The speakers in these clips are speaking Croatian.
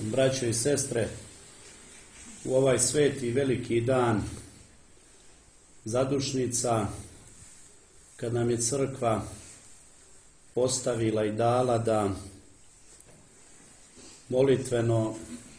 Braćo i sestre, u ovaj sveti veliki dan zadušnica, kad nam je crkva postavila i dala da molitveno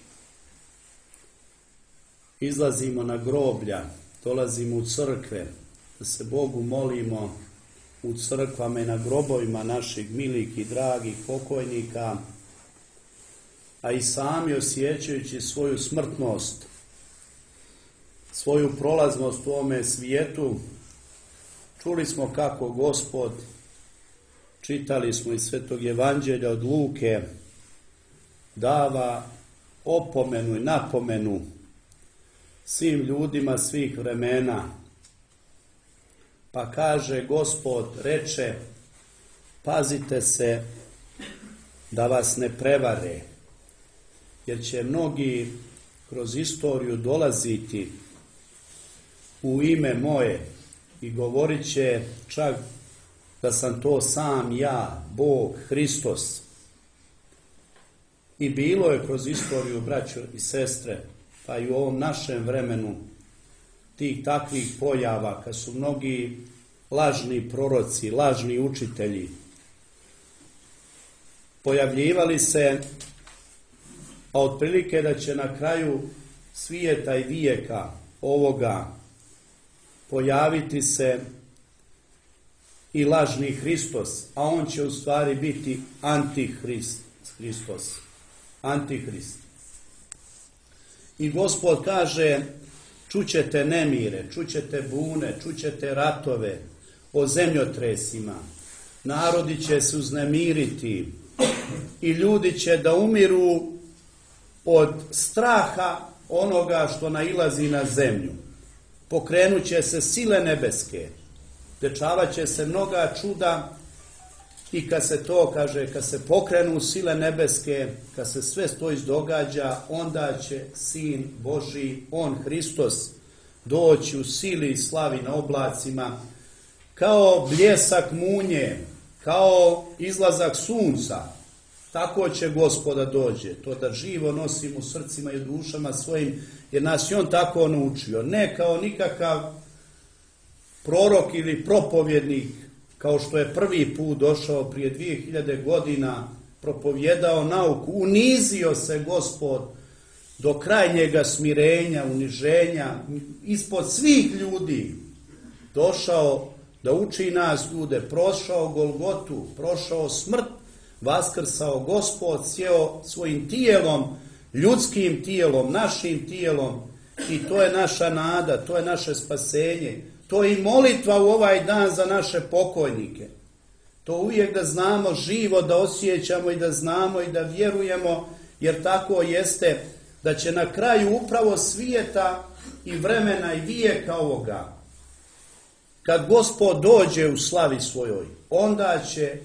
izlazimo na groblja, dolazimo u crkve, da se Bogu molimo u crkvama i na grobovima naših milih i dragih pokojnika, a i sami osjećajući svoju smrtnost, svoju prolaznost u ovome svijetu. Čuli smo kako Gospod, čitali smo iz Svetog Evanđelja od Luke, dava opomenu i napomenu svim ljudima svih vremena. Pa kaže Gospod, reče, pazite se da vas ne prevare, jer će mnogi kroz istoriju dolaziti u ime moje i govorit će čak da sam to sam ja, Bog, Hristos. I bilo je kroz istoriju, braćo i sestre, pa i u ovom našem vremenu, tih takvih pojava, kad su mnogi lažni proroci, lažni učitelji pojavljivali se, a otprilike da će na kraju svijeta i vijeka ovoga pojaviti se i lažni Hristos, a on će u stvari biti Antihrist. I Gospod kaže, čućete nemire, čućete bune, čućete ratove, o zemljotresima, narodi će se uznemiriti i ljudi će da umiru od straha onoga što nailazi na zemlju. Pokrenut će se sile nebeske, dešavat će se mnoga čuda i kad se to kaže, kad se pokrenu sile nebeske, kad se sve to izdogađa, onda će Sin Božji, on Hristos, doći u sili i slavi na oblacima, kao bljesak munje, kao izlazak sunca. Tako će Gospoda dođe, to da živo nosim u srcima i dušama svojim, jer nas je on tako naučio. Ne kao nikakav prorok ili propovjednik, kao što je prvi put došao prije 2000 godina, propovjedao nauku, unizio se Gospod do krajnjega smirenja, uniženja, ispod svih ljudi, došao da uči nas ljude, prošao Golgotu, prošao smrt, vaskrsao Gospod, sjeo svojim tijelom, ljudskim tijelom, našim tijelom, i to je naša nada, to je naše spasenje, to je i molitva u ovaj dan za naše pokojnike. To uvijek da znamo živo, da osjećamo i da znamo i da vjerujemo, jer tako jeste da će na kraju upravo svijeta i vremena i vijeka ovoga, kad Gospod dođe u slavi svojoj, onda će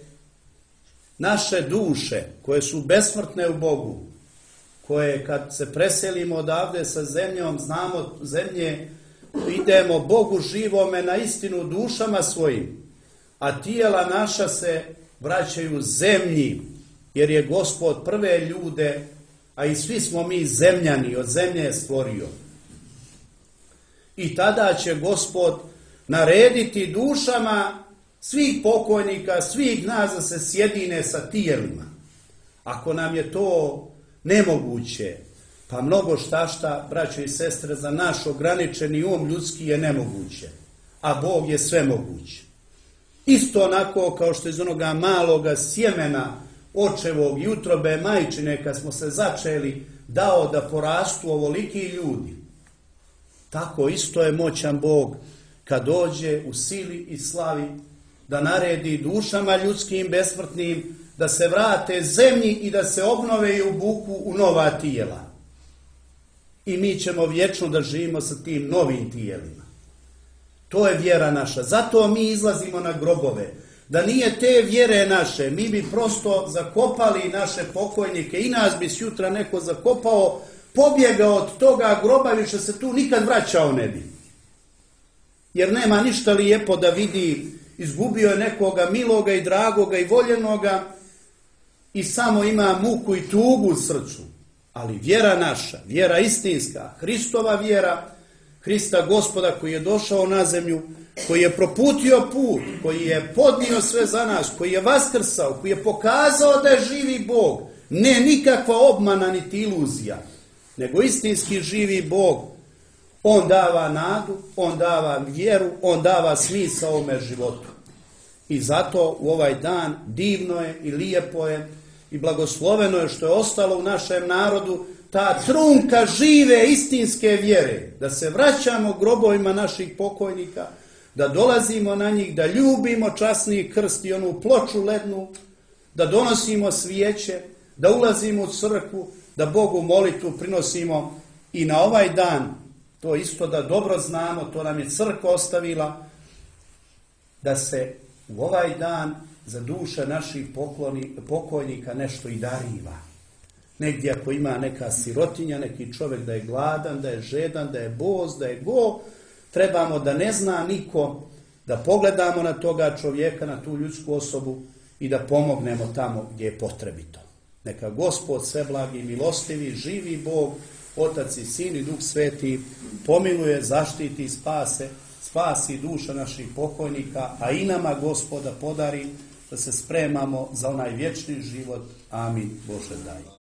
naše duše, koje su besmrtne u Bogu, koje kad se preselimo odavde sa zemljom, znamo zemlje, idemo Bogu živome na istinu dušama svojim, a tijela naša se vraćaju zemlji, jer je Gospod prve ljude, a i svi smo mi zemljani, od zemlje je stvorio. I tada će Gospod narediti dušama svih pokojnika, svih nas da se sjedine sa tijelima. Ako nam je to nemoguće, pa mnogo šta, braćo i sestre, za naš ograničeni ljudski je nemoguće, a Bog je sve moguće. Isto onako kao što iz onoga maloga sjemena očevog i utrobe majčine, kad smo se začeli, dao da porastu ovoliki ljudi. Tako isto je moćan Bog kad dođe u sili i slavi da naredi dušama ljudskim besmrtnim da se vrate zemlji i da se obnove i obuku u nova tijela. I mi ćemo vječno da živimo sa tim novim tijelima. To je vjera naša. Zato mi izlazimo na grobove. Da nije te vjere naše, mi bi prosto zakopali naše pokojnike i nas bi sutra neko zakopao, pobjegao od toga groba, više se tu nikad vraćao ne bi. Jer nema ništa lijepo da vidi, izgubio je nekoga miloga i dragoga i voljenoga i samo ima muku i tugu u srcu. Ali vjera naša, vjera istinska, Hristova vjera, Hrista Gospoda koji je došao na zemlju, koji je proputio put, koji je podnio sve za nas, koji je vaskrsao, koji je pokazao da je živi Bog. Ne nikakva obmana niti iluzija, nego istinski živi Bog. On dava nadu, on dava vjeru, on dava smisao ovome životu. I zato u ovaj dan divno je i lijepo je i blagosloveno je što je ostalo u našem narodu ta trunka žive istinske vjere, da se vraćamo grobovima naših pokojnika, da dolazimo na njih, da ljubimo časni krst i onu ploču lednu, da donosimo svijeće, da ulazimo u crkvu, da Bogu molitvu prinosimo i na ovaj dan, to isto da dobro znamo, to nam je crkva ostavila, da se u ovaj dan za duše naših pokojnika nešto i dariva. Negdje ako ima neka sirotinja, neki čovjek da je gladan, da je žedan, da je bos, da je go, trebamo da ne zna niko, da pogledamo na toga čovjeka, na tu ljudsku osobu i da pomognemo tamo gdje je potrebito. Neka Gospod sveblagi, milostivi, živi Bog, Otac i Sin i Duh Sveti pomiluje, zaštiti i spasi duša naših pokojnika, a i nama Gospoda podari da se spremamo za onaj vječni život. Amin. Bože daj.